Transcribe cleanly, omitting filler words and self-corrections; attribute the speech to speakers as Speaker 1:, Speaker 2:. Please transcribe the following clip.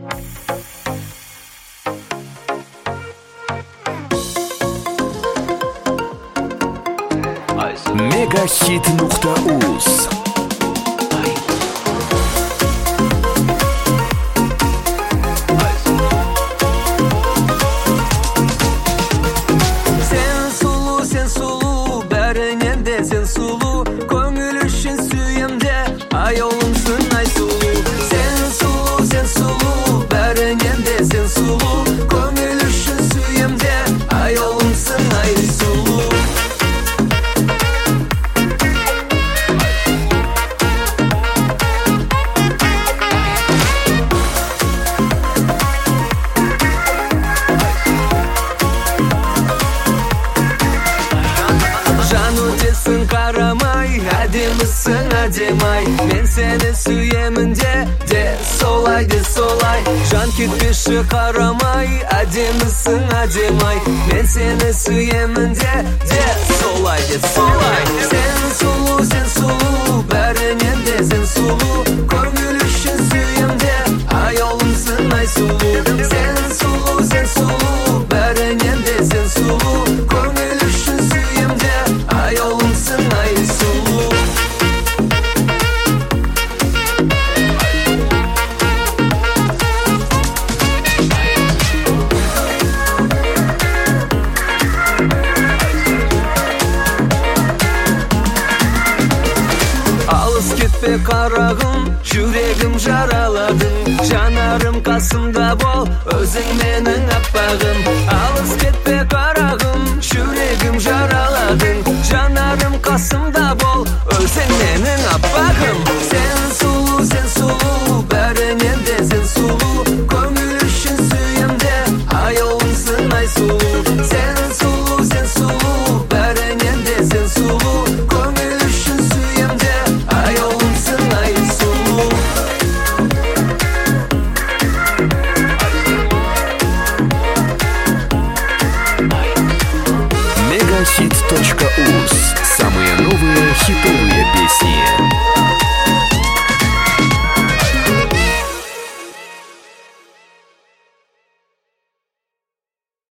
Speaker 1: Megahit.uz
Speaker 2: Sen sulu, bәрінен де сен сулу, көңіл үшін сүйемде, айолымсың ай сулу. Сен сулу, бәрінен де сен сулу, көңіл үшін сүйемде, айолымсың ай сулу. Жан өтесің қарамай, әдемісің әдемай, мен сені сүйемін де солай. Жан кетпеші қарамай, әдемісің әдемай, мен сені сүйемін де солай. Сен сұлу, бәрінен де сен сұлу, көңіл үшін сүйемде, айолымсың ай сұлу. Сен сұлу, бәрінен де сен сұлу, көңіл үшін сүйемде, айолымсың ай сұлу. Алыс кетпе қарағым, жүрегім жараладың, жанарым қасымда бол, өзің менің аппағым. Алыс кетпе қарағым, жүрегім жараладың, жанарым қасымда бол, өзің менің аппағым.